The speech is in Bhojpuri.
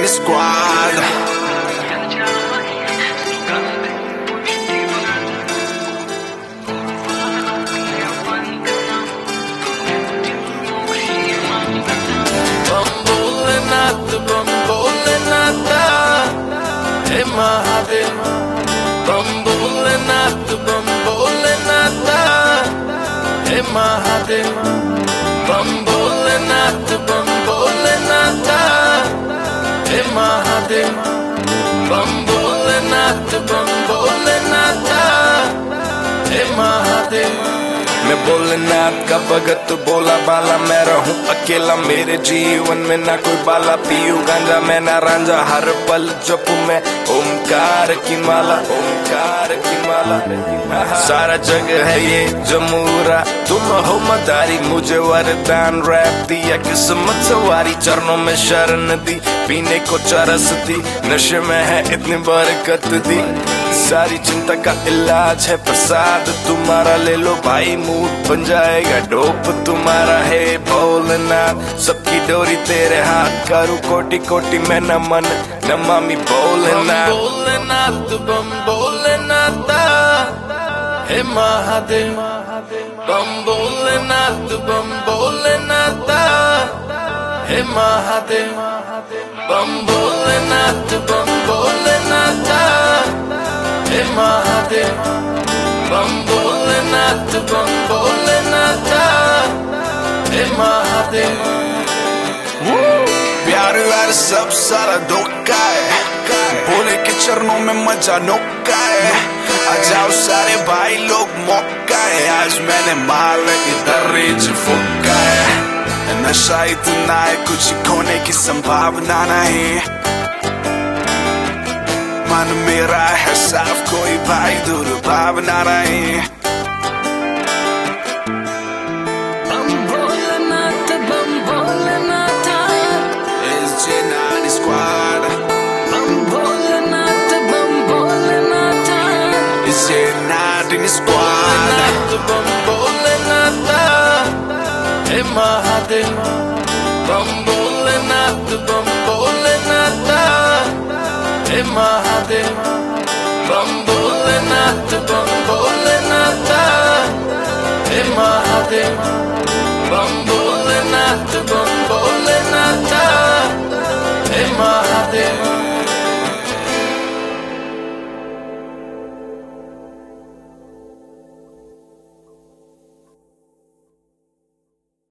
squad. Hey Mahadev, Bam Bholenath, Hey Mahadev, Bam Bholenath, Hey Mahadev, Bam Bholenath, Hey Mahadev. मैं भोलेनाथ का भगत बोला बाला, मैं रहूं अकेला मेरे जीवन में ना कोई बाला, पीऊ गांजा मैं ना रांझा, हर पल जपू मैं ओमकार की माला, ओमकार की माला। सारा जग है ये जमूरा, तुम हो मदारी, मुझे वरदान रैप दिया किस्मत सवारी, चरणों में शरण दी, पीने को चरस दी, नशे में है इतनी बरकत दी, सारी चिंता का इलाज है प्रसाद तुम्हारा, ले लो भाई मूड बन जाएगा डोप तुम्हारा। है भोलेनाथ सबकी डोरी तेरे हाथ, करूं कोटि कोटि में नमन नमामि भोलेनाथ। भोलेनाथ बम भोलेनाथ, हे महादेव, बम भोलेनाथ, बम भोलेनाथ, हे महादेव, बम भोलेनाथ, बम भोलेनाथ, हे महादेव, बम भोलेनाथ, हे महादेव। प्यार व्यार सब सारा धोखा है, भोले के चरणों में मजा नोका है, आ जाओ सारे भाई लोग मौका है, आज मैंने माल इधर रेज फूका है, नशा इतना है कुछ खोने की संभावना नहीं, मन मेरा है साफ कोई भाई दूर भावना नहीं। बम भोलेनाथ, बम Bholenath, It's J9 Squad. Bomb Bholenath, bomb Bholenath, It's J9 Squad. बम भोलेनाथ, हे महादेव, बम भोलेनाथ, बम भोलेनाथ, हे महादेव, बम भोलेनाथ, हे महादेव, बम भोलेनाथ, हे महादेव।